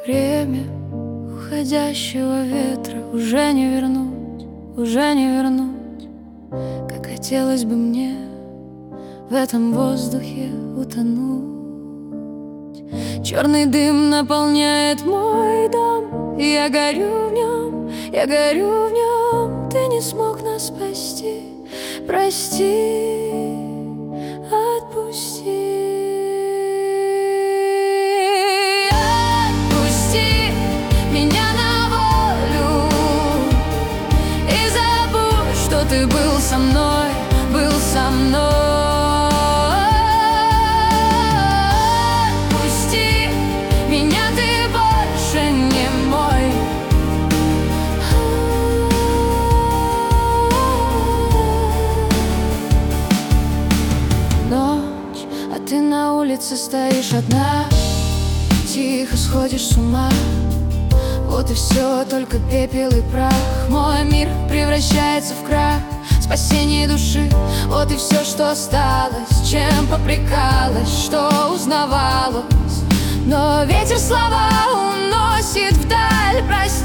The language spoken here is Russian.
Время уходящего ветра уже не вернуть, уже не вернуть. Как хотелось бы мне в этом воздухе утонуть. Черный дым наполняет мой дом, и я горю в нем, я горю в нем. Ты не смог нас спасти, прости, отпусти. Ты был со мной, был со мной. Пусти меня, ты больше не мой. Ночь, а ты на улице стоишь одна, тихо сходишь с ума. Вот и все, только пепел и прах. Мой мир превращается в крах. Спасение души, вот и все, что осталось. Чем попрекалась, что узнавалось. Но ветер слова уносит вдаль. Прости.